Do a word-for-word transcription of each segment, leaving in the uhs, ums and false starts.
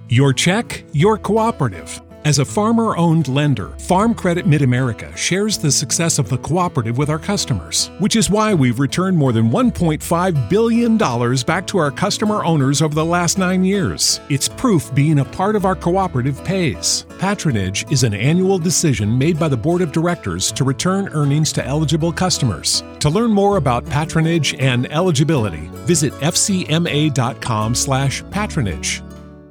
Your check, your cooperative. As a farmer-owned lender, Farm Credit Mid-America shares the success of the cooperative with our customers, which is why we've returned more than one point five billion dollars back to our customer owners over the last nine years. It's proof being a part of our cooperative pays. Patronage is an annual decision made by the Board of Directors to return earnings to eligible customers. To learn more about patronage and eligibility, visit f c m a dot com slash patronage.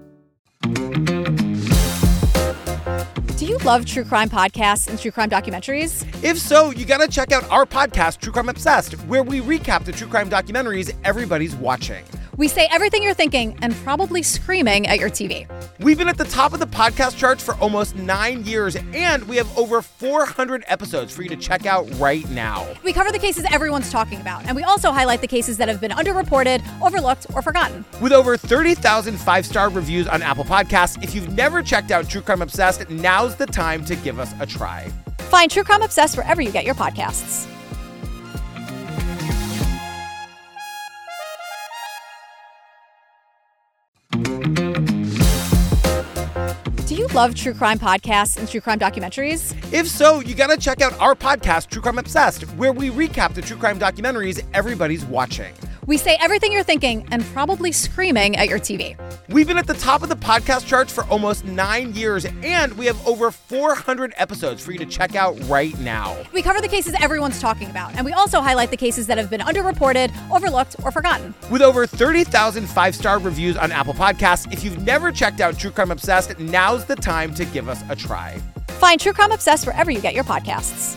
Do you love true crime podcasts and true crime documentaries? If so, you gotta check out our podcast, True Crime Obsessed, where we recap the true crime documentaries everybody's watching. We say everything you're thinking and probably screaming at your T V. We've been at the top of the podcast charts for almost nine years, and we have over four hundred episodes for you to check out right now. We cover the cases everyone's talking about, and we also highlight the cases that have been underreported, overlooked, or forgotten. With over thirty thousand five-star reviews on Apple Podcasts, if you've never checked out True Crime Obsessed, now's the time to give us a try. Find True Crime Obsessed wherever you get your podcasts. Do you love true crime podcasts and true crime documentaries? If so, you gotta check out our podcast, True Crime Obsessed, where we recap the true crime documentaries everybody's watching. We say everything you're thinking and probably screaming at your T V. We've been at the top of the podcast charts for almost nine years, and we have over four hundred episodes for you to check out right now. We cover the cases everyone's talking about, and we also highlight the cases that have been underreported, overlooked, or forgotten. With over thirty thousand five-star reviews on Apple Podcasts, if you've never checked out True Crime Obsessed, now's the time to give us a try. Find True Crime Obsessed wherever you get your podcasts.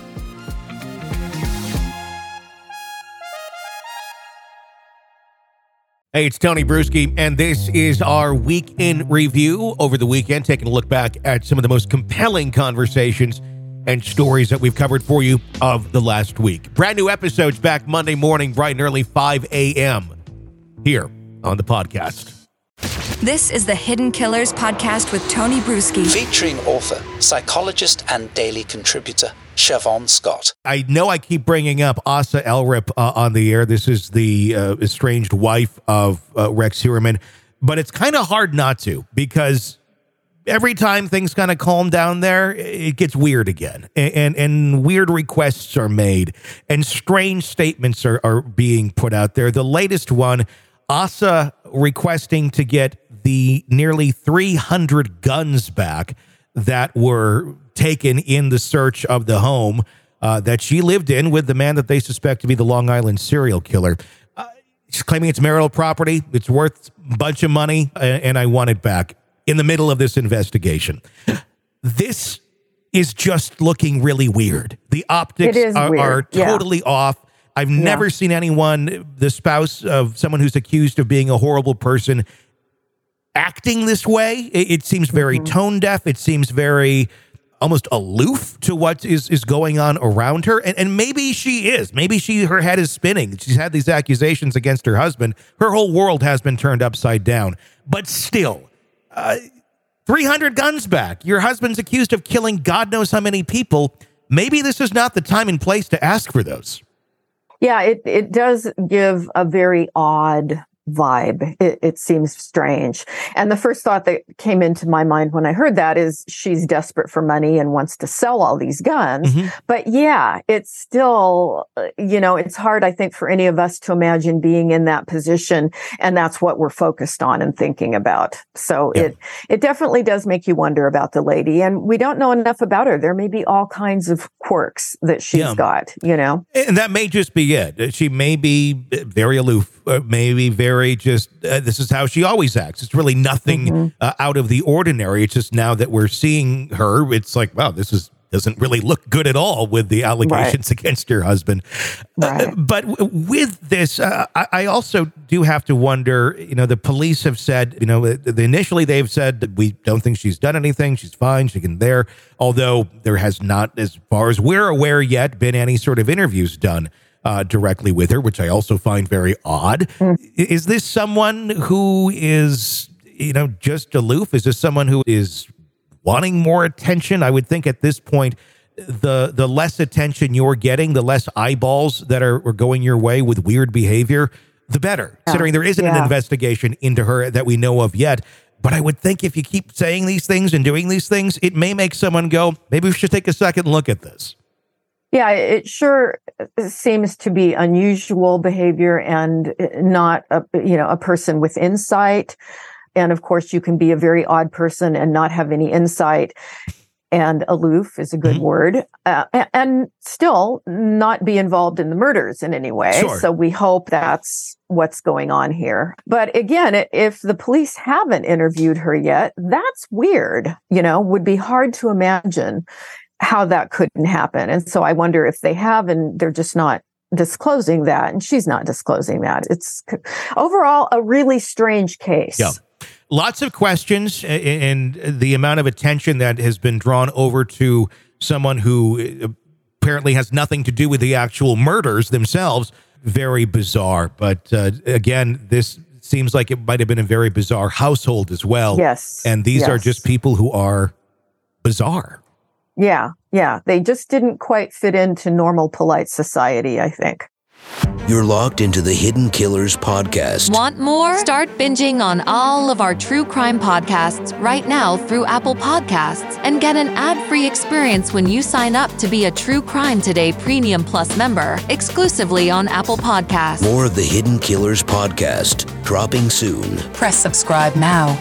Hey, it's Tony Bruschi, and this is our Week in Review. Over the weekend, taking a look back at some of the most compelling conversations and stories that we've covered for you of the last week. Brand new episodes back Monday morning, bright and early, five a.m. here on the podcast. This is the Hidden Killers podcast with Tony Bruschi. Featuring author, psychologist, and daily contributor, Siobhan Scott. I know I keep bringing up Asa Elrip uh, on the air. This is the uh, estranged wife of uh, Rex Heuermann, but it's kind of hard not to, because every time things kind of calm down there, it gets weird again, and, and and weird requests are made, and strange statements are, are being put out there. The latest one, Asa requesting to get the nearly three hundred guns back that were taken in the search of the home uh, that she lived in with the man that they suspect to be the Long Island serial killer. Uh, she's claiming it's marital property. It's worth a bunch of money, and, and I want it back in the middle of this investigation. This is just looking really weird. The optics are, are totally yeah. off. I've yeah. never seen anyone, the spouse of someone who's accused of being a horrible person, acting this way. It, it seems very mm-hmm. tone deaf. It seems very almost aloof to what is, is going on around her. And, and maybe she is. Maybe she her head is spinning. She's had these accusations against her husband. Her whole world has been turned upside down. But still, uh, three hundred guns back. Your husband's accused of killing God knows how many people. Maybe this is not the time and place to ask for those. Yeah, it, it does give a very odd vibe. It, it seems strange. And the first thought that came into my mind when I heard that is she's desperate for money and wants to sell all these guns. Mm-hmm. But yeah, it's still, you know, it's hard, I think, for any of us to imagine being in that position. And that's what we're focused on and thinking about. So yeah. it, it definitely does make you wonder about the lady. And we don't know enough about her. There may be all kinds of quirks that she's yeah. got, you know. And that may just be it. She may be very aloof, maybe very Very just uh, this is how she always acts. It's really nothing mm-hmm. uh, out of the ordinary. It's just now that we're seeing her, it's like, wow, this is doesn't really look good at all with the allegations right. against her husband. Right. Uh, but w- with this, uh, I, I also do have to wonder. You know, the police have said, you know, the, initially they've said that we don't think she's done anything. She's fine. She can there. Although there has not, as far as we're aware yet, been any sort of interviews done Uh, directly with her, which I also find very odd. Mm. Is this someone who is, you know, just aloof? Is this someone who is wanting more attention? I would think at this point, the the less attention you're getting, the less eyeballs that are, are going your way with weird behavior, the better. Yeah. Considering there isn't yeah. an investigation into her that we know of yet. But I would think if you keep saying these things and doing these things, it may make someone go, maybe we should take a second look at this. Yeah, it sure seems to be unusual behavior and not a, you know, a person with insight. And of course, you can be a very odd person and not have any insight. And aloof is a good mm-hmm. word, uh, and still not be involved in the murders in any way. Sure. So we hope that's what's going on here. But again, if the police haven't interviewed her yet, that's weird. You know, would be hard to imagine how that couldn't happen. And so I wonder if they have, and they're just not disclosing that, and she's not disclosing that. It's overall a really strange case. Yeah. Lots of questions, and the amount of attention that has been drawn over to someone who apparently has nothing to do with the actual murders themselves. Very bizarre. But uh, again, this seems like it might have been a very bizarre household as well. Yes. And these yes. are just people who are bizarre. Yeah. Yeah. They just didn't quite fit into normal, polite society, I think. You're locked into the Hidden Killers podcast. Want more? Start binging on all of our true crime podcasts right now through Apple Podcasts and get an ad-free experience when you sign up to be a True Crime Today Premium Plus member exclusively on Apple Podcasts. More of the Hidden Killers podcast dropping soon. Press subscribe now.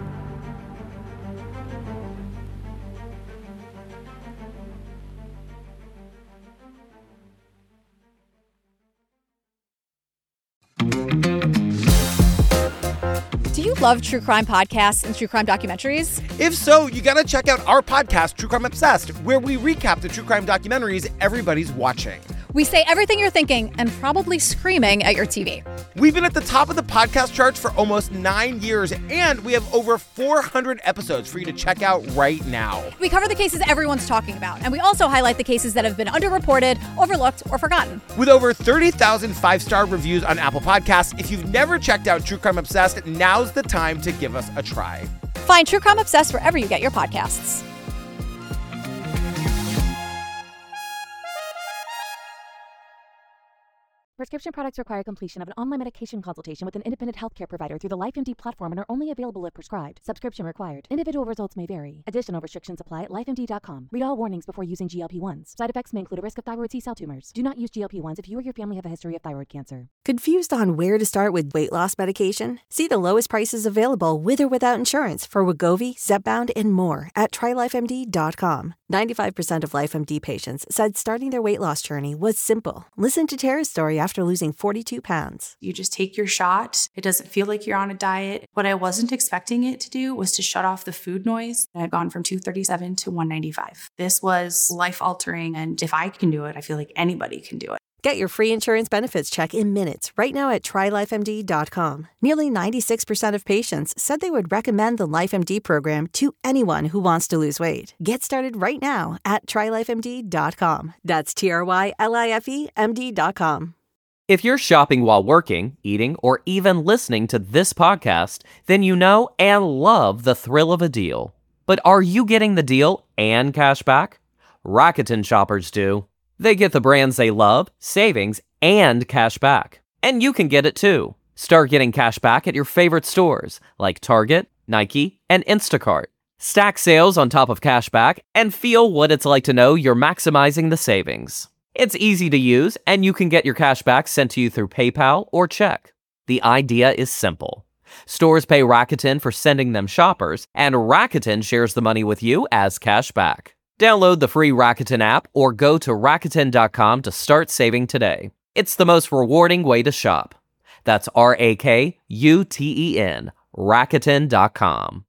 Do you love true crime podcasts and true crime documentaries? If so, you gotta check out our podcast, True Crime Obsessed, where we recap the true crime documentaries everybody's watching. We say everything you're thinking and probably screaming at your T V. We've been at the top of the podcast charts for almost nine years, and we have over four hundred episodes for you to check out right now. We cover the cases everyone's talking about, and we also highlight the cases that have been underreported, overlooked, or forgotten. With over thirty thousand five-star reviews on Apple Podcasts, if you've never checked out True Crime Obsessed, now's the time to give us a try. Find True Crime Obsessed wherever you get your podcasts. Prescription products require completion of an online medication consultation with an independent healthcare provider through the LifeMD platform and are only available if prescribed. Subscription required. Individual results may vary. Additional restrictions apply at life M D dot com. Read all warnings before using G L P ones. Side effects may include a risk of thyroid C-cell tumors. Do not use G L P ones if you or your family have a history of thyroid cancer. Confused on where to start with weight loss medication? See the lowest prices available with or without insurance for Wegovy, Zepbound, and more at try life M D dot com. ninety-five percent of LifeMD patients said starting their weight loss journey was simple. Listen to Tara's story after losing forty-two pounds. You just take your shot. It doesn't feel like you're on a diet. What I wasn't expecting it to do was to shut off the food noise. I'd gone from two thirty-seven to one ninety-five. This was life-altering, and if I can do it, I feel like anybody can do it. Get your free insurance benefits check in minutes right now at try life M D dot com. Nearly ninety-six percent of patients said they would recommend the LifeMD program to anyone who wants to lose weight. Get started right now at try life M D dot com. That's T R Y L I F E M D dot com. If you're shopping while working, eating, or even listening to this podcast, then you know and love the thrill of a deal. But are you getting the deal and cash back? Rakuten shoppers do. They get the brands they love, savings, and cash back. And you can get it too. Start getting cash back at your favorite stores like Target, Nike, and Instacart. Stack sales on top of cash back and feel what it's like to know you're maximizing the savings. It's easy to use, and you can get your cash back sent to you through PayPal or check. The idea is simple. Stores pay Rakuten for sending them shoppers, and Rakuten shares the money with you as cash back. Download the free Rakuten app or go to Rakuten dot com to start saving today. It's the most rewarding way to shop. That's R A K U T E N, Rakuten dot com.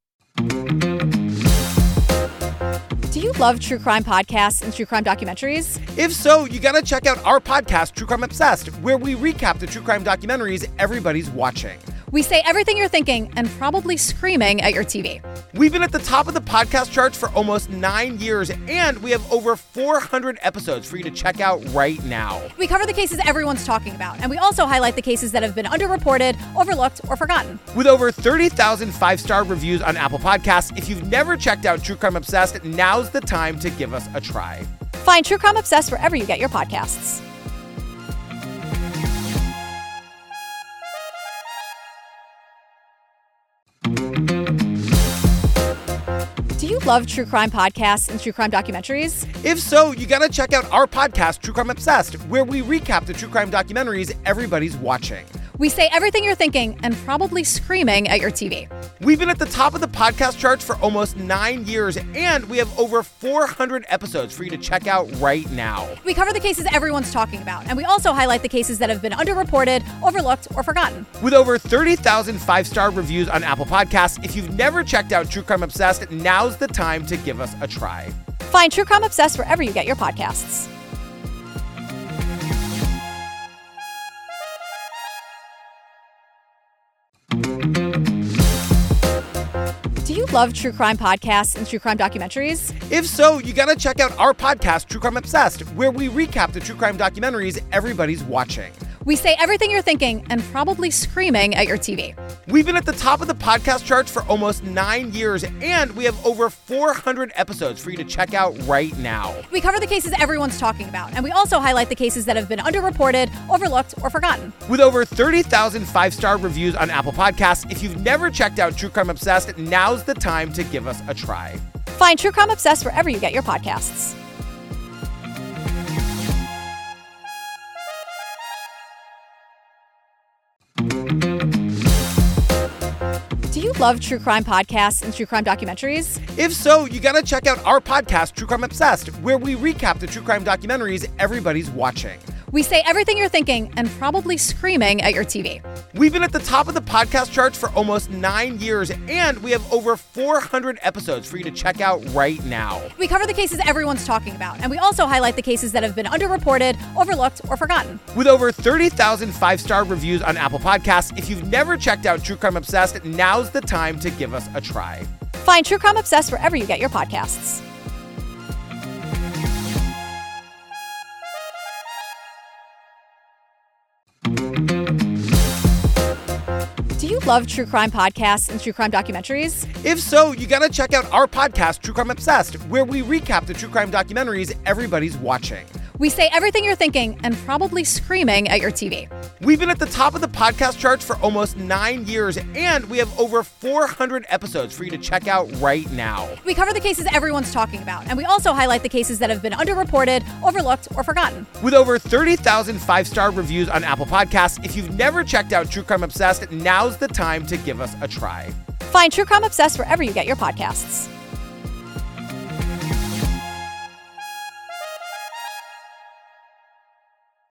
Do you love true crime podcasts and true crime documentaries? If so, you gotta check out our podcast, True Crime Obsessed, where we recap the true crime documentaries everybody's watching. We say everything you're thinking and probably screaming at your T V. We've been at the top of the podcast charts for almost nine years, and we have over four hundred episodes for you to check out right now. We cover the cases everyone's talking about, and we also highlight the cases that have been underreported, overlooked, or forgotten. With over thirty thousand five-star reviews on Apple Podcasts, if you've never checked out True Crime Obsessed, now's the time to give us a try. Find True Crime Obsessed wherever you get your podcasts. love true crime podcasts and true crime documentaries? If so, you gotta check out our podcast, True Crime Obsessed, where we recap the true crime documentaries everybody's watching. We say everything you're thinking and probably screaming at your T V. We've been at the top of the podcast charts for almost nine years, and we have over four hundred episodes for you to check out right now. We cover the cases everyone's talking about, and we also highlight the cases that have been underreported, overlooked, or forgotten. With over thirty thousand five-star reviews on Apple Podcasts, if you've never checked out True Crime Obsessed, now's the time to give us a try. Find True Crime Obsessed wherever you get your podcasts. Do you love true crime podcasts and true crime documentaries? If so, you gotta check out our podcast, True Crime Obsessed, where we recap the true crime documentaries everybody's watching. We say everything you're thinking and probably screaming at your T V. We've been at the top of the podcast charts for almost nine years, and we have over four hundred episodes for you to check out right now. We cover the cases everyone's talking about, and we also highlight the cases that have been underreported, overlooked, or forgotten. With over thirty thousand five-star reviews on Apple Podcasts, if you've never checked out True Crime Obsessed, now's the time to give us a try. Find True Crime Obsessed wherever you get your podcasts. Do you love true crime podcasts and true crime documentaries? If so, you gotta check out our podcast, True Crime Obsessed, where we recap the true crime documentaries everybody's watching. We say everything you're thinking and probably screaming at your T V. We've been at the top of the podcast charts for almost nine years, and we have over four hundred episodes for you to check out right now. We cover the cases everyone's talking about, and we also highlight the cases that have been underreported, overlooked, or forgotten. With over thirty thousand five-star reviews on Apple Podcasts, if you've never checked out True Crime Obsessed, now's the time to give us a try. Find True Crime Obsessed wherever you get your podcasts. Do you love true crime podcasts and true crime documentaries? If so, you gotta check out our podcast, True Crime Obsessed, where we recap the true crime documentaries everybody's watching. We say everything you're thinking and probably screaming at your T V. We've been at the top of the podcast charts for almost nine years, and we have over four hundred episodes for you to check out right now. We cover the cases everyone's talking about, and we also highlight the cases that have been underreported, overlooked, or forgotten. With over thirty thousand five-star reviews on Apple Podcasts, if you've never checked out True Crime Obsessed, now's the time to give us a try. Find True Crime Obsessed wherever you get your podcasts.